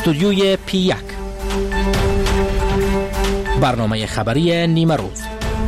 استودیوی P1 برنامه خبری نیمه روز.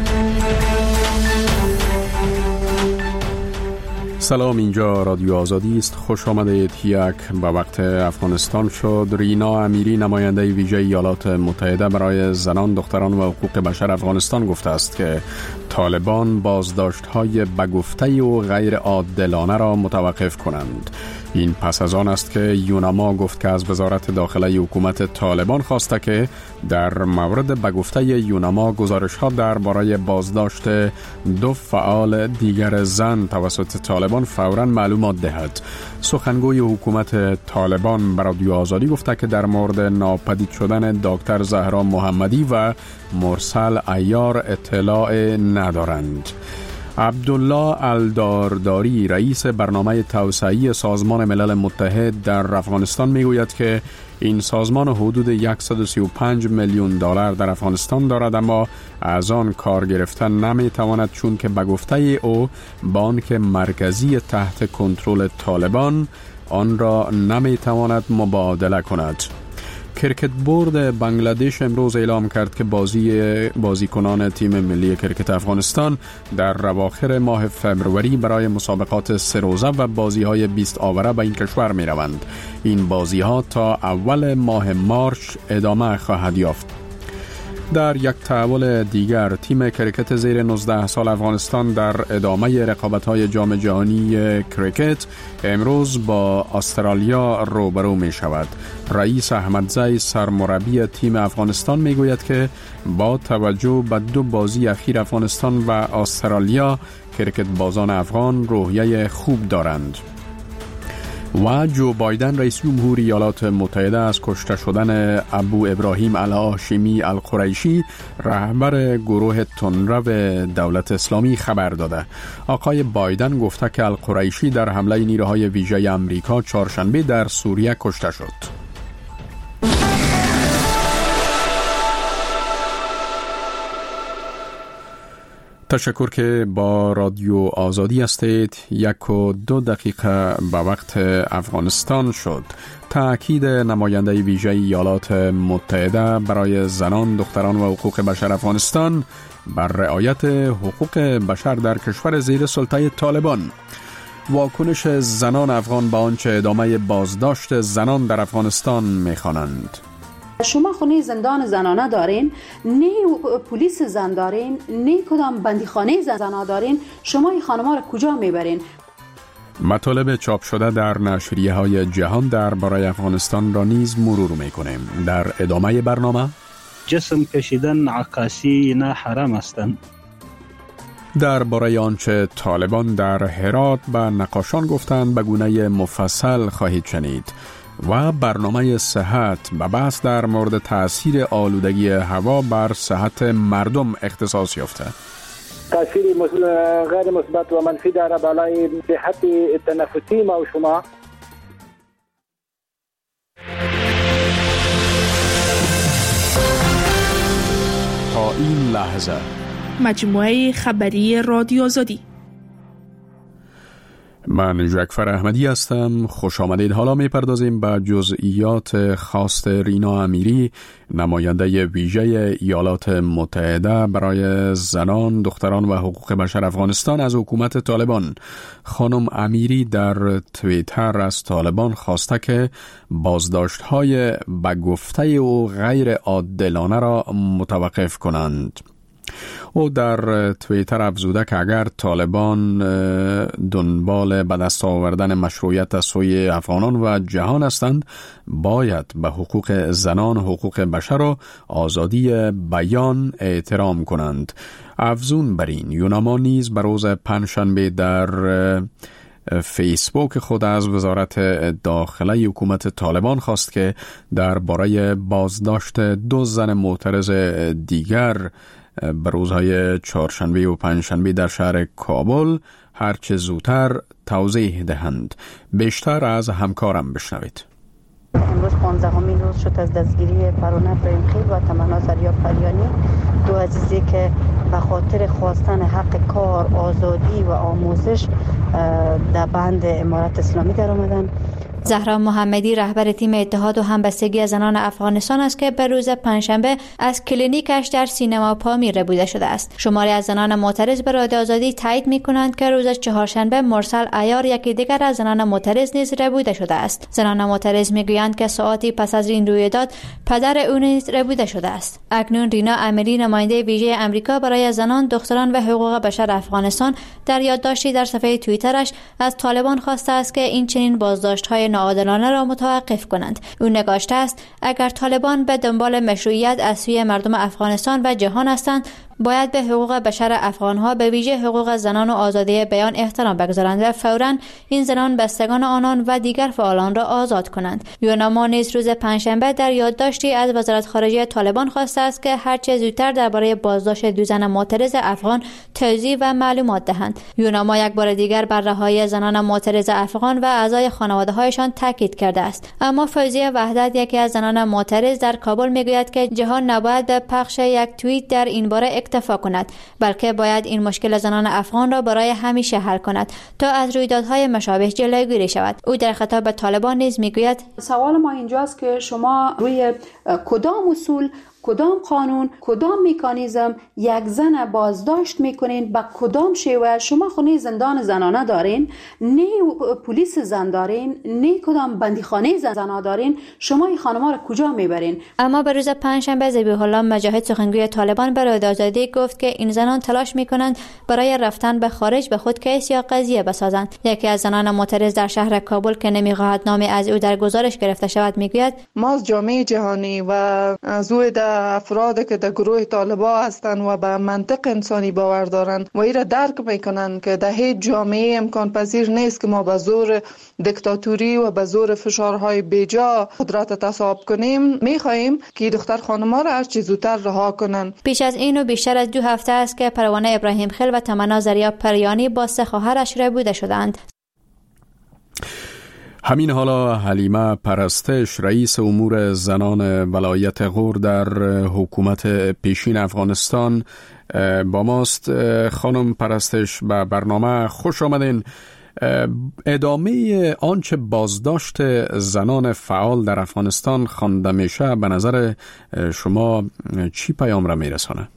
سلام، اینجا رادیو آزادی است. خوش آمدید. یک به وقت افغانستان شد. رینا امیری، نماینده ویژه ایالات متحده برای زنان، دختران و حقوق بشر افغانستان، گفته است که طالبان بازداشت‌های بگفته و غیر عادلانه را متوقف کنند. این پس از آن است که یوناما گفت که از وزارت داخله حکومت طالبان خواسته که در مورد بگفته یوناما گزارش‌ها درباره بازداشت 2 فعال دیگر زن توسط طالبان فوراً معلومات دهد. سخنگوی حکومت طالبان به رادیو آزادی گفته که در مورد ناپدید شدن دکتر زهرا محمدی و مرسل عیار اطلاع ندارند. عبدالله الدارداری، رئیس برنامه توسعه‌ای سازمان ملل متحد در افغانستان، میگوید که این سازمان حدود 135 میلیون دلار در افغانستان دارد، اما از آن کار گرفتن نمیتواند چون که به گفته او بانک مرکزی تحت کنترل طالبان آن را نمیتواند مبادله کند. کرکت بورد بنگلادش امروز اعلام کرد که بازیکنان تیم ملی کرکت افغانستان در اواخر ماه فوریه برای مسابقات 3 روزه و بازی‌های 20 آوره به این کشور می‌روند. این بازی‌ها تا اول ماه مارس ادامه خواهد یافت. در یک تحول دیگر، تیم کرکت زیر 19 سال افغانستان در ادامه رقابت‌های جام جهانی کرکت امروز با استرالیا روبرو می شود. رئیس احمدزی، سرمربی تیم افغانستان، می گوید که با توجه به 2 بازی اخیر افغانستان و استرالیا، کرکت بازان افغان روحیه خوب دارند. و جو بایدن، رئیس جمهور ایالات متحده، از کشته شدن ابو ابراهیم الهاشمی القریشی، رهبر گروه تندرو دولت اسلامی، خبر داده. آقای بایدن گفته که القریشی در حمله نیروهای ویژه امریکا چهارشنبه در سوریه کشته شد. تشکر که با رادیو آزادی هستید. 1 و 2 دقیقه به وقت افغانستان شد. تأکید نماینده ویژه ایالات متحده برای زنان، دختران و حقوق بشر افغانستان بر رعایت حقوق بشر در کشور زیر سلطه طالبان. واکنش زنان افغان به آنچه ادامه بازداشت زنان در افغانستان می‌خوانند. شما خونه زندان زنانه دارین، نه پلیس زن دارین، نه کدام بندیخانه زنانه دارین، شما این خانم‌ها را کجا میبرین؟ مطالب چاپ شده در نشریه‌های جهان درباره افغانستان را نیز مرور می‌کنیم. در ادامه برنامه جسم کشیدن عکاسی نه حرام هستند. درباره آنچه طالبان در هرات به نقاشان گفتند به گونه مفصل خواهید شنید. و برنامه صحت به بحث در مورد تأثیر آلودگی هوا بر صحت مردم اختصاص یافته. تأثیر غیر مثبت و منفی داره بالای صحت تنفسی ما و شما. تا این لحظه مجموعه خبری رادیو آزادی. من جعفر احمدی هستم. خوش آمدید. حالا میپردازیم به جزئیات خواست رینا امیری، نماینده ویژه ایالات متحده برای زنان، دختران و حقوق بشر افغانستان از حکومت طالبان. خانم امیری در توییتر از طالبان خواسته که بازداشت‌های به گفته و غیر عادلانه را متوقف کنند. او در توییتر افزوده که اگر طالبان دنبال به دست آوردن مشروعیت از سوی افغانان و جهان هستند، باید به حقوق زنان، حقوق بشر و آزادی بیان احترام کنند. افزون بر این، یوناما نیز به روز پنجشنبه در فیسبوک خود از وزارت داخله حکومت طالبان خواست که درباره بازداشت 2 زن معترض دیگر به روزهای چهارشنبه و پنجشنبه در شهر کابل هرچه زودتر توضیح دهند. بیشتر از همکارم بشنوید. امروز 15مین روز شد از دستگیری پروانه پریمخیل و تمنا زریاب‌پریانی، 2 عزیزی که به خاطر خواستن حق کار، آزادی و آموزش در بند امارت اسلامی در آمدن. زهرا محمدی رهبر تیم اتحاد و همبستگی زنان افغانستان است که به روز پنجشنبه از کلینیکش در سینما پامیر ربوده شده است. شماری از زنان معترض به رادیو آزادی تایید می‌کنند که روز چهارشنبه مرسل عیار یکی دیگر از زنان معترض نیز ربوده شده است. زنان معترض می‌گویند که ساعتی پس از این رویداد پدر او نیز ربوده شده است. اکنون رینا امیری نماینده ویژه آمریکا برای زنان، دختران و حقوق بشر افغانستان در یادداشتی در صفحه توییترش از طالبان خواسته است که این چنین بازداشت‌های ناعادلانه را متوقف کنند. او نگاشته است اگر طالبان به دنبال مشروعیت از سوی مردم افغانستان و جهان هستند، باید به حقوق بشر افغانها به ویژه حقوق زنان و آزادی بیان احترام بگذارند و فوراً این زنان بستگان آنان و دیگر فعالان را آزاد کنند. یوناما نیز روز پنجشنبه در یادداشتی از وزارت خارجه طالبان خواسته است که هرچه زودتر درباره بازداشت دو زن معترض افغان توضیح و معلومات دهند. یوناما یک بار دیگر بر رهایی زنان معترض افغان و اعضای خانواده‌هایشان تاکید کرده است. اما فوزیه وحدت، یکی از زنان معترض در کابل، میگوید که جهان نباید به پخش یک توییت در این باره اکتفا کند، بلکه باید این مشکل زنان افغان را برای همیشه حل کند تا از رویدادهای مشابه جلوگیری شود. او در خطاب به طالبان نیز میگوید سوال ما اینجاست که شما روی کدام اصول، کدام قانون، کدام مکانیزم یک زن بازداشت میکنین؟ با کدام شیوه؟ شما خونه زندان زنانه دارین، نه پلیس زن دارین، نه کدام بندیخانه زنانه دارین. شما این خانم‌ها را کجا میبرین؟ اما به روز پنجشنبه ذبیح الله مجاهد، سخنگوی طالبان، به رادیو آزادی گفت که این زنان تلاش میکنند برای رفتن به خارج به خود کیس یا قضیه بسازند. یکی از زنان معترض در شهر کابل که نمیخواهد نامی از او در گزارش گرفته شود میگوید ما از جامعه جهانی و از افرادی که در گروه طالبان هستند و به منطق انسانی باور دارند و ایره درک میکنند که در هیچ جامعه امکان پذیر نیست که ما به زور دیکتاتوری و به زور فشارهای بیجا قدرت تصاحب کنیم. میخواهیم که دختر خانم‌ها را هر چه زودتر رها کنند. پیش از این و بیشتر از 2 هفته است که پروانه ابراهیم خیل و تمنا زریا پریانی با 3 خواهرش ربوده شدند. همین حالا حلیمه پرستش، رئیس امور زنان ولایت غور در حکومت پیشین افغانستان با ماست. خانم پرستش، به برنامه خوش آمدین. ادامه آنچه بازداشت زنان فعال در افغانستان خوانده میشه به نظر شما چی پیام را میرسانه؟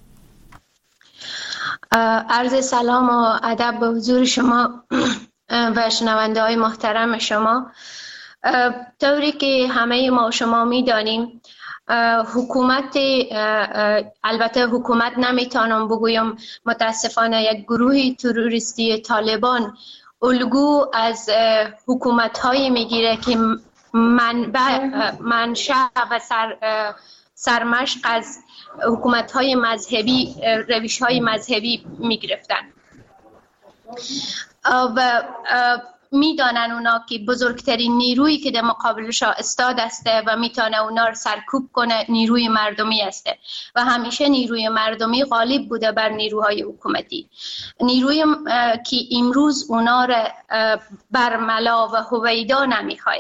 عرض سلام و ادب به حضور شما و شنونده های محترم شما. طوری که همه ما شما میدانیم، حکومت، البته حکومت نمیتونم بگویم، متاسفانه یک گروه تروریستی طالبان الگو از حکومت های میگیره که منشأ و سرمشق از حکومت های مذهبی، روش های مذهبی میگرفتن و میدانن اونا که بزرگترین نیرویی که در مقابلش استاد استه و میتونه اونا رو سرکوب کنه نیروی مردمی استه و همیشه نیروی مردمی غالب بوده بر نیروهای حکومتی. نیروی که امروز اونا رو برملا و هویدا نمیخواه.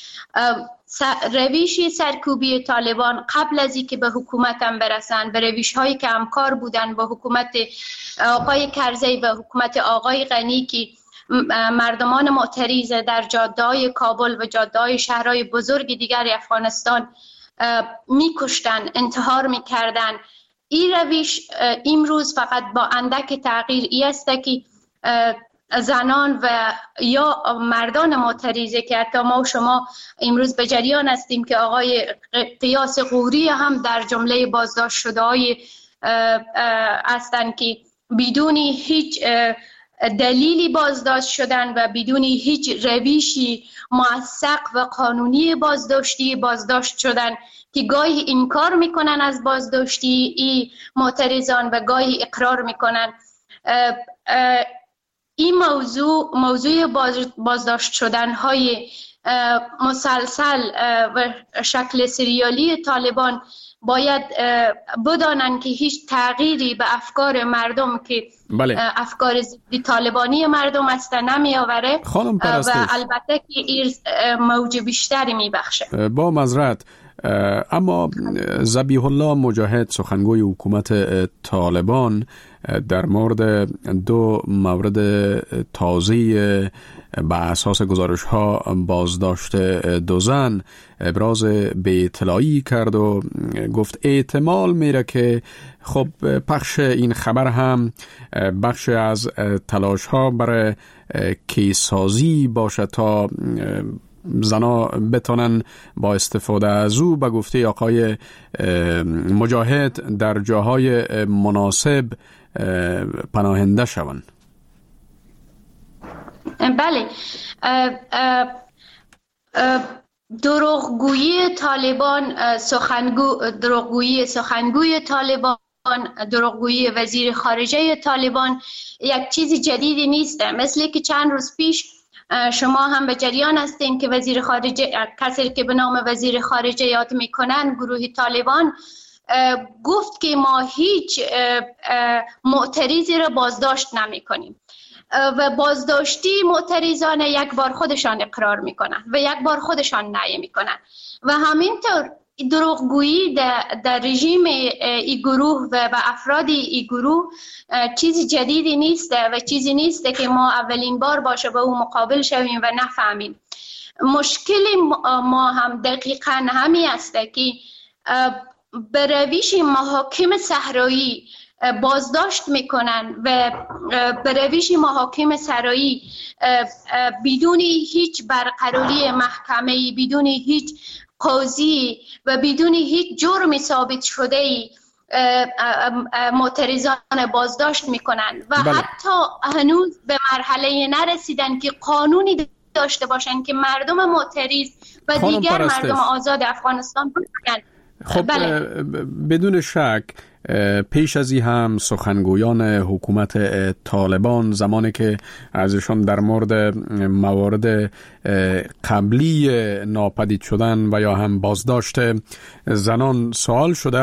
روش سرکوبی طالبان قبل از اینکه به حکومت هم برسن، به روش هایی که همکار بودن با حکومت آقای کرزی و حکومت آقای غنی که مردمان معترض در جاده‌های کابل و جاده‌های شهرهای بزرگ دیگر افغانستان میکشتن، انتحار میکردن. این روش امروز فقط با اندک تغییر ای است که زنان و یا مردان معترضه که حتی ما و شما امروز به جریان هستیم که آقای قیاس غوری هم در جمله بازداشت شده های هستند که بدون هیچ دلیلی بازداشت شدن و بدون هیچ روشی موثق و قانونی بازداشت شدن که گاهی انکار میکنن از بازداشتی ای معترضان و گاهی اقرار میکنن. این موضوع بازداشت شدن های مسلسل و شکل سریالی طالبان باید بدانن که هیچ تغییری به افکار مردم که افکار ضد طالبانی مردم است نمی آوره و البته که این موج بیشتری می بخشه. با معذرت، اما ذبیح الله مجاهد، سخنگوی حکومت طالبان، در مورد 2 مورد تازه بر اساس گزارش ها بازداشت 2 زن ابراز به اطلاعی کرد و گفت احتمال میره که خب پخش این خبر هم بخش از تلاش ها برای کیسازی باشه تا زنا بتونن با استفاده از او به گفته آقای مجاهد در جاهای مناسب پناهنده شوند. بله، دروغگویی طالبان، دروغگویی سخنگوی طالبان، دروغگویی وزیر خارجه طالبان یک چیز جدیدی نیست. مثل که چند روز پیش شما هم به جریان هستین که وزیر خارجه، کسی که به نام وزیر خارجه یاد میکنن، گروه طالبان گفت که ما هیچ معترضی را بازداشت نمی کنیم و بازداشتی معترضان یک بار خودشان اقرار میکنن و یک بار خودشان نهی میکنن و همینطور دروغگویی در رژیم ای گروه و افراد ای گروه چیزی جدیدی نیست و چیزی نیست که ما اولین بار باشه با او مقابل شویم و نفهمیم. مشکل ما هم دقیقا همین است که به روش محاکم صحرایی بازداشت میکنن و به روش محاکم صحرایی بدون هیچ برقراری محکمه‌ای، بدون هیچ قاضی و بدون هیچ جرم ثابت شده‌ای معترضان بازداشت میکنن و بله. حتی هنوز به مرحله نرسیدن که قانونی داشته باشن که مردم معترض و دیگر مردم آزاد افغانستان باشن. خب بله. بدون شک پیش از این هم سخنگویان حکومت طالبان زمانی که ازشان در مورد موارد قبلی ناپدید شدن و یا هم بازداشت زنان سوال شده،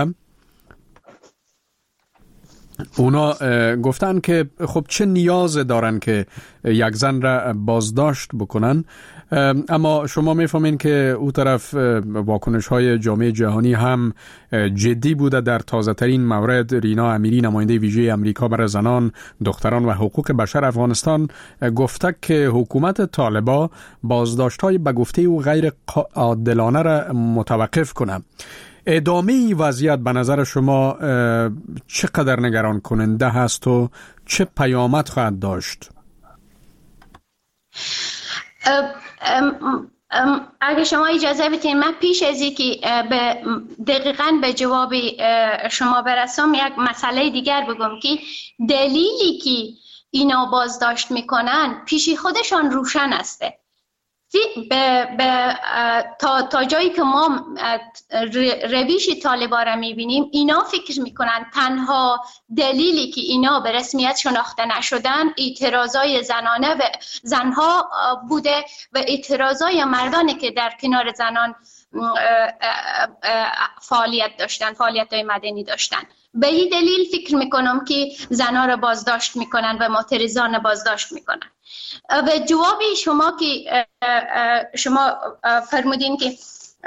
اونا گفتن که خب چه نیاز دارن که یک زن را بازداشت بکنن، اما شما میفهمین که او طرف واکنش های جامعه جهانی هم جدی بوده. در تازه ترین مورد رینا امیری، نماینده ویژه امریکا برای زنان، دختران و حقوق بشر افغانستان، گفته که حکومت طالبان بازداشت های به گفته او غیر عادلانه را متوقف کنه. ادامه این وضعیت به نظر شما چقدر نگران کننده هست و چه پیامد خواهد داشت؟ اگه شما اجازه بدین من پیش از اینکه دقیقاً به جواب شما برسم یک مسئله دیگر بگم که دلیلی که اینا بازداشت میکنن پیش خودشان روشن استه. تا جایی که ما روش طالبان را میبینیم، اینا فکر میکنن تنها دلیلی که اینا به رسمیت شناخته نشدن اعتراضای زنانه و زنها بوده و اعتراضای مردانی که در کنار زنان فعالیت داشتن، فعالیت‌های مدنی داشتن. به این دلیل فکر میکنم که زنها را بازداشت میکنن و معترضان بازداشت میکنن. و جوابی شما که شما فرمودین که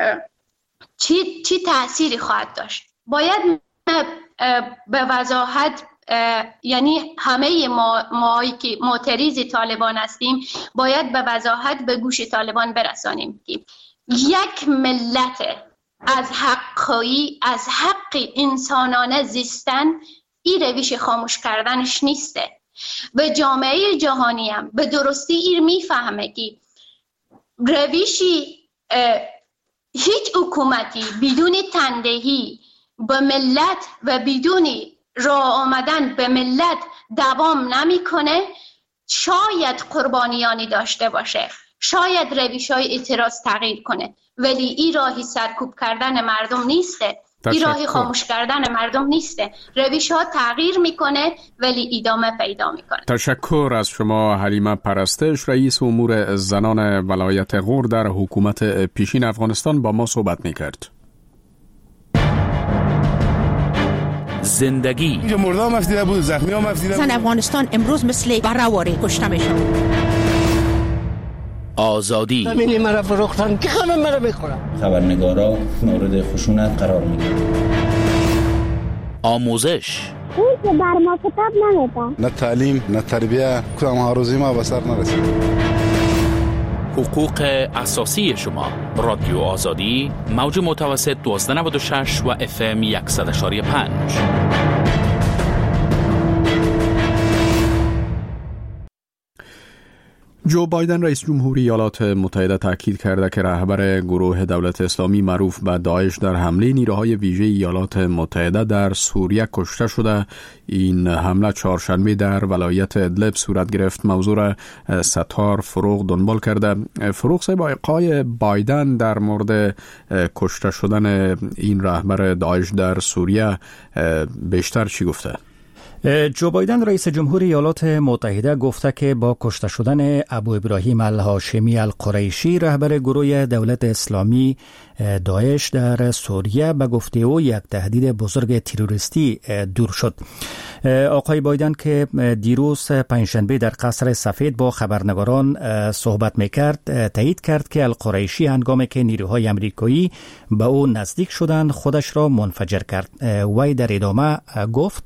چی تأثیری خواهد داشت، باید به وضاحت، یعنی همه ما که معترض طالبان هستیم باید به وضاحت به گوش طالبان برسانیم که یک ملت از از حق انسانانه زیستن این روش خاموش کردنش نیسته و جامعه جهانی هم به درستی این میفهمه که روشی هیچ حکومتی بدون تندهی به ملت و بدون راه آمدن به ملت دوام نمیکنه. شاید قربانیانی داشته باشه، شاید روش‌های اعتراض تغییر کنه، ولی این راهی سرکوب کردن مردم نیسته، این راهی خاموش کردن مردم نیسته. روش ها تغییر میکنه ولی ادامه پیدا میکنه. تشکر از شما حلیمه پرستش، رئیس امور زنان ولایت غور در حکومت پیشین افغانستان با ما صحبت میکرد. زندگی اینجا مردم مفدیده بود، زخمی ها مفدیده بود. زن افغانستان امروز مثل برهواری کشته میشن. آزادی زمینی مرا فروختن که همه مرا میخورن. خبرنگارا مورد خشونت قرار میگیرن. آموزش اون که بر ما کتاب نمیدن، نه تعلیم نه تربیه، کدام ها روزی ما به سر نرسید. حقوق اساسی شما. رادیو آزادی، موج متوسط 1296 و FM 100.5. جو بایدن رئیس جمهوری ایالات متحده تاکید کرده که رهبر گروه دولت اسلامی معروف به داعش در حمله نیروهای ویژه ایالات متحده در سوریه کشته شده. این حمله چهارشنبه در ولایت ادلب صورت گرفت. موضوع را ستار فروغ دنبال کرده. فروغ صاحب، آقای بایدن در مورد کشته شدن این رهبر داعش در سوریه بیشتر چی گفته؟ جو بایدن رئیس جمهوری ایالات متحده گفته که با کشته شدن ابو ابراهیم الهاشمی القریشی رهبر گروه دولت اسلامی داعش در سوریه به گفته او یک تهدید بزرگ تروریستی دور شد. آقای بایدن که دیروز پنجشنبه در قصر سفید با خبرنگاران صحبت میکرد تایید کرد که القریشی هنگامی که نیروهای امریکایی به او نزدیک شدند خودش را منفجر کرد. وی در ادامه گفت: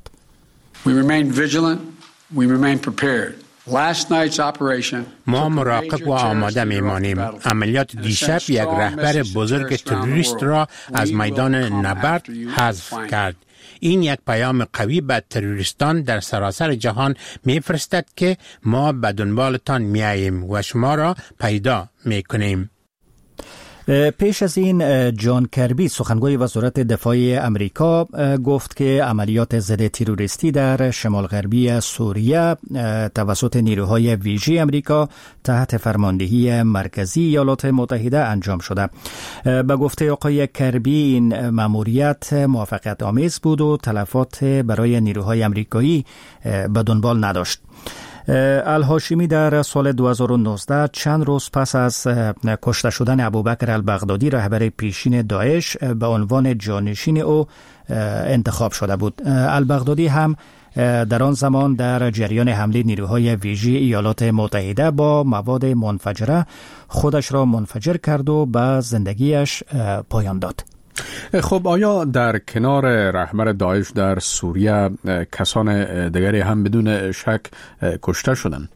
ما مراقب و آماده میمانیم. عملیات دیشب یک رهبر بزرگ تروریست را از میدان نبرد حذف کرد. این یک پیام قوی به تروریستان در سراسر جهان میفرستد که ما به دنبالتان میاییم و شما را پیدا میکنیم. پیش از این جان کربی سخنگوی وزارت دفاع امریکا گفت که عملیات ضد تروریستی در شمال غربی سوریه توسط نیروهای ویژه امریکا تحت فرماندهی مرکزی ایالات متحده انجام شده. به گفته آقای کربی این مأموریت موفقیت آمیز بود و تلفات برای نیروهای امریکایی به دنبال نداشت. الهاشمی در سال 2019 چند روز پس از کشته شدن ابوبکر البغدادی رهبر پیشین داعش به عنوان جانشین او انتخاب شده بود. البغدادی هم در آن زمان در جریان حمله نیروهای ویژه ایالات متحده با مواد منفجره خودش را منفجر کرد و به زندگیش پایان داد. خب آیا در کنار رهبر داعش در سوریه کسان دیگری هم بدون شک کشته شدند؟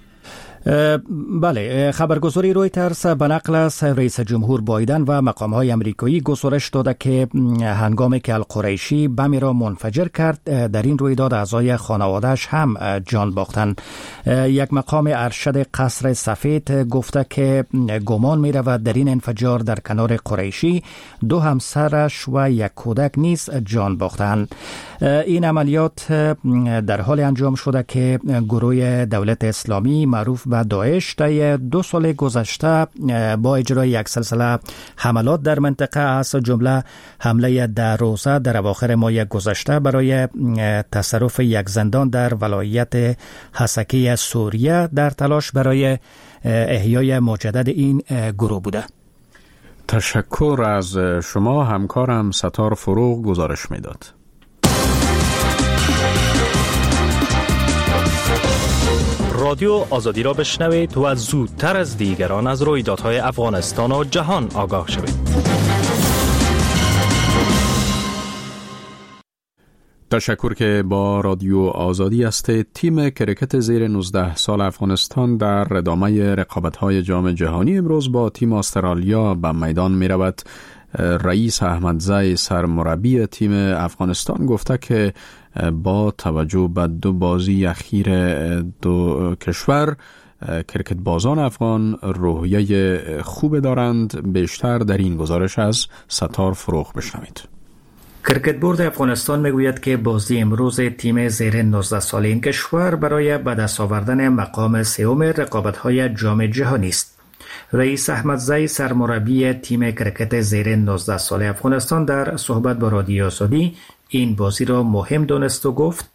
بله، خبرگزاری رویترز به نقل از رئیس جمهور بایدن و مقام‌های امریکایی گزارش داده که هنگامی که القریشی بمی را منفجر کرد در این رویداد اعضای خانواده‌اش هم جان باختند. یک مقام ارشد قصر سفید گفته که گمان می‌رود در این انفجار در کنار قریشی 2 همسرش و 1 کودک نیز جان باختند. این عملیات در حال انجام شده که گروه دولت اسلامی معروف به داعش در 2 سال گذشته با اجرای یک سلسله حملات در منطقه از جمله حمله 10 روزه در اواخر ماه گذشته برای تصرف یک زندان در ولایت حسکی سوریه در تلاش برای احیای مجدد این گروه بوده. تشکر از شما. همکارم ستار فروغ گزارش میداد. رادیو آزادی را بشنوید و زودتر از دیگران از رویدادهای افغانستان و جهان آگاه شوید. تشکر که با رادیو آزادی است. تیم کرکت زیر 19 سال افغانستان در ادامه رقابت‌های جام جهانی امروز با تیم استرالیا به میدان می رود. رئیس احمدزی سرمربی تیم افغانستان گفته که با توجه به 2 بازی اخیر 2 کشور کرکت بازان افغان روحیه خوب دارند. بیشتر در این گزارش از ستار فروغ بشنوید. کرکت بورد افغانستان میگوید که بازی امروز تیم زیر 19 سال این کشور برای به دست آوردن مقام 3 رقابت‌های جام جهانی است. رئیس احمدزی سرمربی تیم کرکت زیر 19 سال افغانستان در صحبت با رادیو آزادی این بازی را مهم دانست و گفت: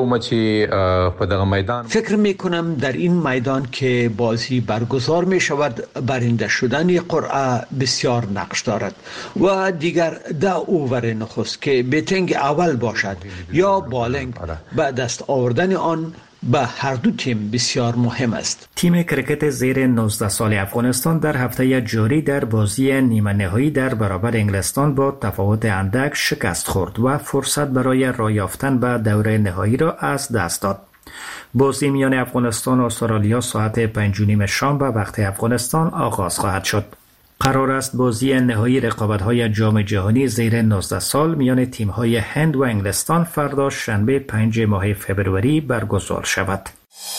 فکر می کنم در این میدان که بازی برگزار می شود برنده شدن قرعه بسیار نقش دارد و دیگر 10 اوور نخست که بیتینگ اول باشد یا بالینگ به دست آوردن آن به هر دو تیم بسیار مهم است. تیم کرکت زیر 19 سال افغانستان در هفته جاری در بازی نیمه نهایی در برابر انگلستان با تفاوت اندک شکست خورد و فرصت برای راه یافتن به دوره نهایی را از دست داد. بازی میان افغانستان و استرالیا ساعت 5:30 شام به وقت افغانستان آغاز خواهد شد. قرار است بازی نهایی رقابت‌های جام جهانی زیر 19 سال میان تیم‌های هند و انگلستان فردا شنبه 5 ماه فوریه برگزار شود.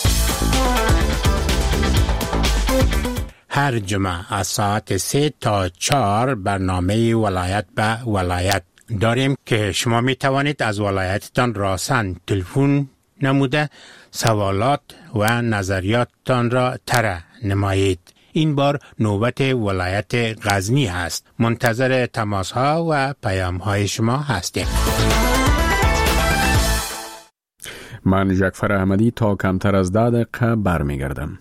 هر جمعه از ساعت 3 تا 4 برنامه ولایت به ولایت داریم که شما می توانید از ولایتتان راسن تلفن نموده سوالات و نظریاتتان را طرح نمایید. این بار نوبت ولایت غزنی است. منتظر تماس ها و پیام های شما هستیم. من جعفر احمدی تا کمتر از 10 دقیقه برمیگردم.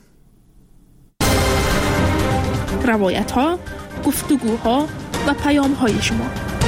روایت ها، گفتگوها و پیام های شما.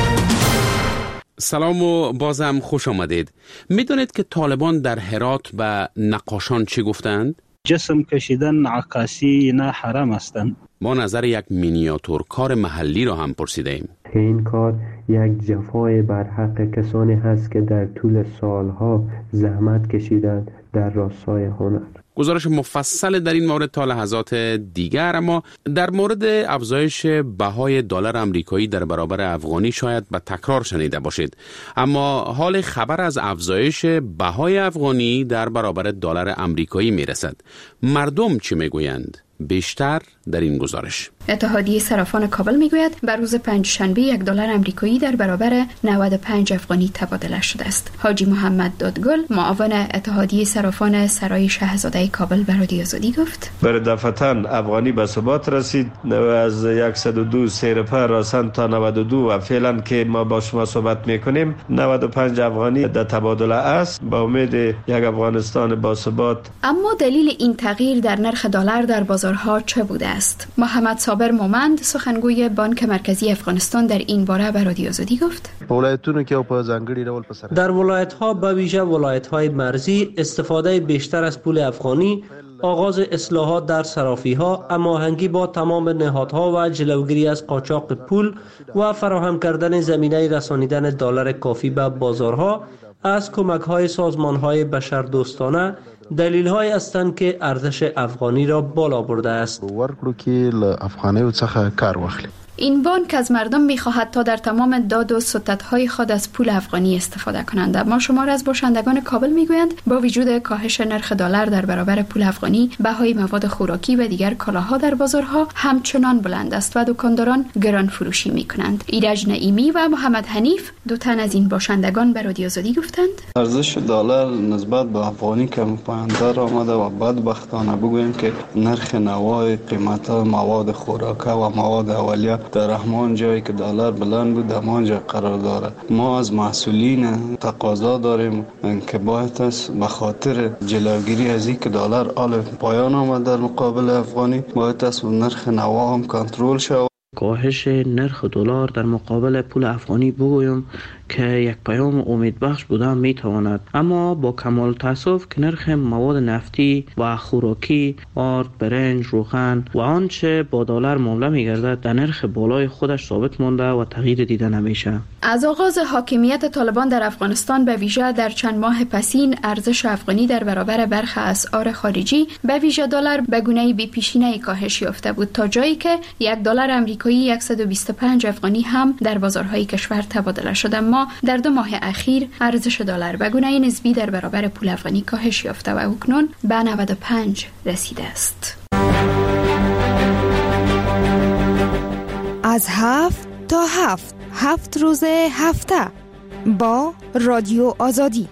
سلام و بازم خوش آمدید. میدونید که طالبان در هرات به نقاشان چی گفتند؟ جسم کشیدن عکاسی نه حرام هستند. ما نظر یک مینیاتور کار محلی را هم پرسیدیم. این کار یک جفای بر حق کسانی هست که در طول سالها زحمت کشیدند در راستای هنر. گزارش مفصل در این مورد تا لحظات دیگر. اما در مورد افزایش بهای دلار آمریکایی در برابر افغانی شاید به تکرار شنیده باشید، اما حال خبر از افزایش بهای افغانی در برابر دلار آمریکایی میرسد. مردم چی میگویند؟ بیشتر در این گزارش. اتحادیه صرافان کابل میگوید بر روز پنجشنبه $1 آمریکایی در برابر 95 افغانی تبادله شده است. حاجی محمد دادگل، معاون اتحادیه صرافان سرای شاهزاده کابل، به رادیو آزادی گفت: بر دفتن افغانی به ثبات رسید از 102 سیرپا راسن تا 92 و فعلا که ما با شما صحبت میکنیم 95 افغانی در تبادله است. با امید یک افغانستان با ثبات. اما دلیل این تغییر در نرخ دلار در بازارها چه بوده است؟ محمد صابر مومند، سخنگوی بانک مرکزی افغانستان، در این باره به رادیو آزادی گفت: در ولایت‌ها به ویژه ولایت‌های مرزی استفاده بیشتر از پول افغانی، آغاز اصلاحات در صرافی‌ها، هماهنگی با تمام نهادها و جلوگیری از قاچاق پول و فراهم کردن زمینه رسانیدن دلار کافی به بازارها از کمک‌های سازمان‌های بشردوستانه دلیل‌های هستند که ارزش افغانی را بالا برده است. این بانک از مردم می‌خواهد تا در تمام داد و ستدهای خود از پول افغانی استفاده کنند. اما شمار از باشندگان کابل میگویند با وجود کاهش نرخ دلار در برابر پول افغانی، بهای مواد خوراکی و دیگر کالاها در بازارها همچنان بلند است و دکانداران گران فروشی می‌کنند. ایرج نعیمی و محمد حنیف، دو تن از این باشندگان، به رادیو آزادی گفتند: ارزش دلار نسبت به افغانی کم پایین‌تر آمده و بدبختانه بگوییم که نرخ نوای قیمت مواد خوراکی و مواد اولیه در همان جایی که دلار بلند بود همانجا قرار داره. ما از مسئولین تقاضا داریم که باید است به خاطر جلوگیری از این که دلار آل پایان آمد در مقابل افغانی، باید است نرخ نوا هم کنترل شود. کاهش نرخ دلار در مقابل پول افغانی بگویم که یک پیام امیدبخش بودن میتواند، اما با کمال تاسف که نرخ مواد نفتی و خوراکی، آرد، برنج، روغن و آنچه با دلار معامله میگردد در نرخ بالای خودش ثابت مانده و تغییر دیده نمیشه. از آغاز حاکمیت طالبان در افغانستان به ویژه در چند ماه پسین، ارزش افغانی در برابر برخی اسعار خارجی به ویژه دلار به گونه‌ای بی‌پیشینه‌ای کاهش یافته بود تا جایی که $1 آمریکایی 125 افغانی هم در بازارهای کشور تبادله شده. اما در 2 ماه اخیر ارزش دلار به گونه‌ای نسبی در برابر پول افغانی کاهش یافته و اکنون به 95 رسیده است. از 7 تا 7 روز هفته با رادیو آزادی.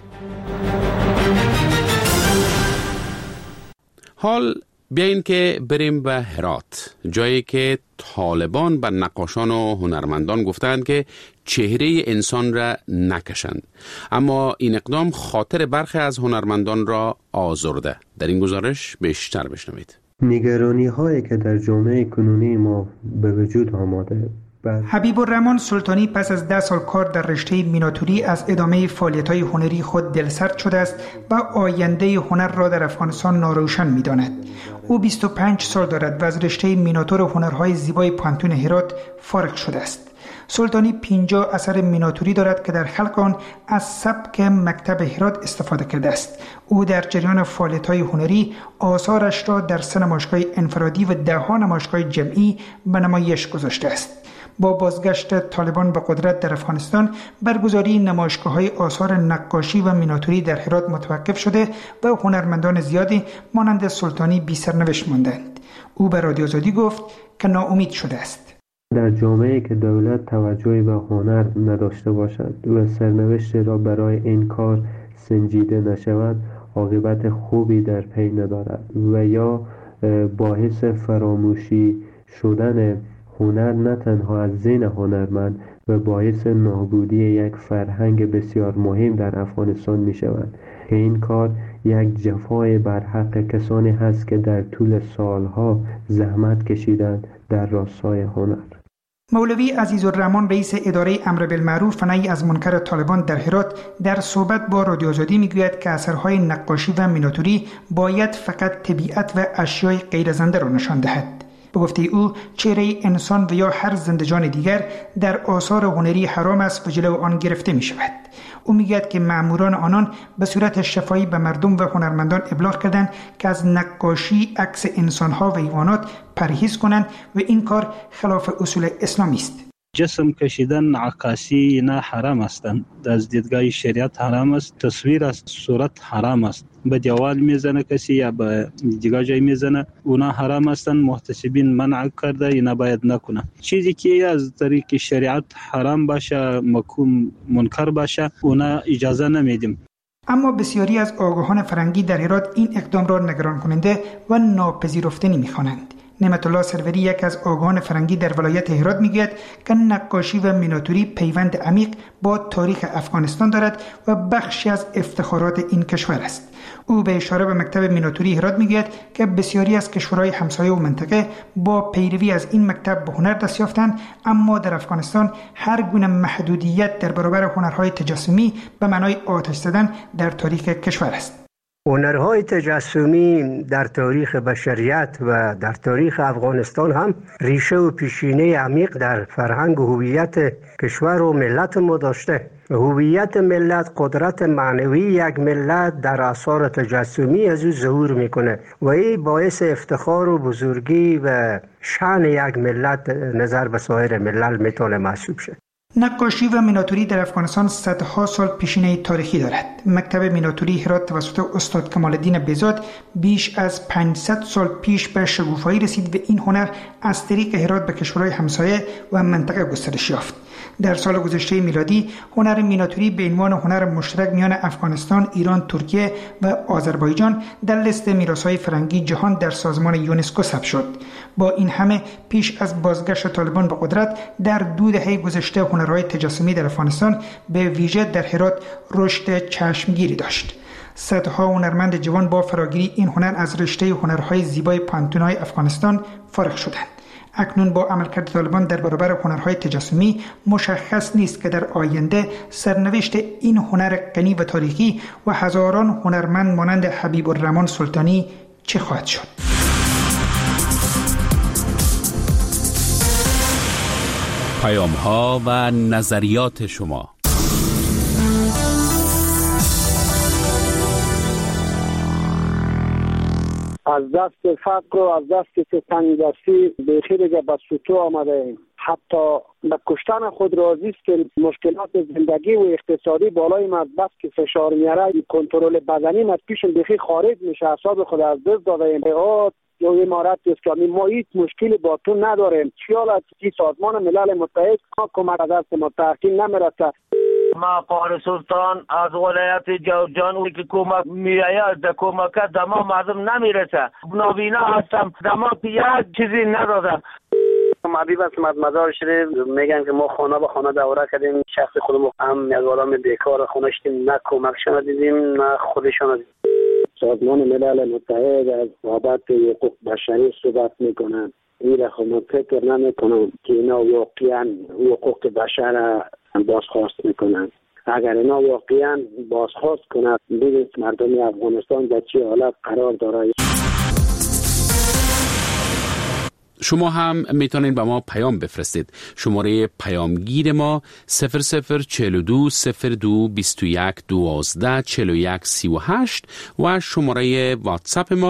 حال بیاین که بریم به هرات، جایی که طالبان به نقاشان و هنرمندان گفتند که چهره انسان را نکشند، اما این اقدام خاطر برخی از هنرمندان را آزرده. در این گزارش بیشتر بشنوید. نگرانی هایی که در جامعه کنونی ما به وجود آمده. حبیب الرحمن سلطانی پس از 10 سال کار در رشته میناتوری از ادامه فعالیت‌های هنری خود دلسرد شده است و آینده هنر را در افغانستان ناروشن می‌داند. او 25 سال دارد و از رشته میناتور هنرهای زیبای پانتون هرات فارغ شده است. سلطانی 50 اثر میناتوری دارد که در خلق آن از سبک مکتب هرات استفاده کرده است. او در جریان فعالیت‌های هنری آثارش را در 3 نمایشگاه انفرادی و 10 نمایشگاه جمعی به نمایش گذاشته است. با بازگشت طالبان به قدرت در افغانستان، برگزاری نمایشگاه‌های آثار نقاشی و میناتوری در هرات متوقف شده و هنرمندان زیادی مانند سلطانی بی سرنوشت ماندند. او به رادیو آزادی گفت که ناامید شده است. در جامعه‌ای که دولت توجهی به هنر نداشته باشد و سرنوشت را برای این کار سنجیده نشود، عاقبت خوبی در پی ندارد و یا باعث فراموشی شدن هنر نه تنها از ذهن هنرمند و باعث نابودی یک فرهنگ بسیار مهم در افغانستان می شود که این کار یک جفای بر حق کسانی هست که در طول سالها زحمت کشیدند در راستای هنر. مولوی عزیزالرحمن رئیس اداره امر بالمعروف و نهی از منکر طالبان در هرات در صحبت با رادیو آزادی میگوید که اثرهای نقاشی و میناتوری باید فقط طبیعت و اشیای غیر زنده را نشان دهد. به گفته او چهره انسان و یا هر زندجان دیگر در آثار هنری حرام است و جلو آن گرفته می شود. او میگوید که مأموران آنان به صورت شفاهی به مردم و هنرمندان ابلاغ کردند که از نقاشی عکس انسانها و حیوانات پرهیز کنند و این کار خلاف اصول اسلامی است. جسم کشیدن، عکاسی اینا حرام هستند. از دیدگاه شریعت حرام است. تصویر از صورت حرام است. به دیوال میزنه کسی یا به دیگه جای میزنه، اونا حرام هستند. محتسبین منع کرده، اینا باید نکنه. چیزی که از طریق شریعت حرام باشه، مکروه منکر باشه، اونا اجازه نمیدیم. اما بسیاری از آگاهان فرهنگی در هرات این اقدام را نگران کننده و ناپذیرفتنی می‌خوانند. نعمت الله سروری، یک از آگاهان فرهنگی در ولایت هرات، میگوید که نقاشی و میناتوری پیوند عمیق با تاریخ افغانستان دارد و بخشی از افتخارات این کشور است. او به اشاره به مکتب میناتوری هرات میگوید که بسیاری از کشورهای همسایه و منطقه با پیروی از این مکتب به هنر دست یافتند، اما در افغانستان هر گونه محدودیت در برابر هنرهای تجسمی به معنای آتش زدن در تاریخ کشور است. هنرهای تجسمی در تاریخ بشریت و در تاریخ افغانستان هم ریشه و پیشینه عمیق در فرهنگ و هویت کشور و ملت ما داشته. هویت ملت، قدرت معنوی یک ملت در آثار تجسمی از او ظهور میکنه و این باعث افتخار و بزرگی و شأن یک ملت نظر به سایر ملل میتونه محسوب شه. نقاشی و میناتوری در افغانستان صدها سال پیشینه تاریخی دارد. مکتب میناتوری هرات توسط استاد کمال الدین بهزاد بیش از 500 سال پیش به شکوفایی رسید و این هنر از طریق هرات به کشورهای همسایه و منطقه گسترش یافت. در سال گذشته میلادی هنر میناتوری به عنوان هنر مشترک میان افغانستان، ایران، ترکیه و آذربایجان در لیست میراث‌های فرهنگی جهان در سازمان یونسکو ثبت شد. با این همه پیش از بازگشت طالبان به قدرت در 2 دهه گذشته هنرهای تجسمی در افغانستان به ویژه در هرات رشد چشمگیری داشت. صدها هنرمند جوان با فراگیری این هنر از رشته هنرهای زیبای پانتون‌های افغانستان فارغ شدند. اکنون با عملکرد طالبان در برابر هنرهای تجسمی مشخص نیست که در آینده سرنوشت این هنر غنی و تاریخی و هزاران هنرمند مانند حبیب الرحمن سلطانی چه خواهد شد. پیام‌ها و نظریات شما. از دست فقر و از دست تنگدستی بخیر دیگه به سطوح آمده ایم. حتی به کشتن خود راضی است که مشکلات زندگی و اقتصادی بالای ما بس که فشار میاره، کنترل بدنی از پیش بخیر خارج میشه، اعصاب خود از دست داده ایم. یا امارات اسلامی ما هیچ مشکلی با تو نداریم. خیال از که سازمان ملل متحد کمک از دست متحدین نمیرسه. ما قاری سلطان از ولایت جوزجان اوی که کمک میآید در کمکت در ما مردم نمیرسه. نابینا هستم، در ما یک چیزی ندادم. حبیب اسمت مزار شریف میگن که ما خانه به خانه دوره کردیم، شخص خودمون هم از آدم بیکار خونه شدیم، نه کمکشان دیدیم نه خودشان دیدیم. سازمان ملل متحد از بابت حقوق بشری صحبت میکنن. این را خود فکر نمیکنم که اینا واقعا حقوق بشر بازخواست میکنن. اگر اینا واقعا بازخواست کنند، ببینید مردم افغانستان در چه حالت قرار داره. شما هم میتونید به ما پیام بفرستید. شماره پیامگیر ما 0042 02 21 12 41 38 و شماره واتساپ ما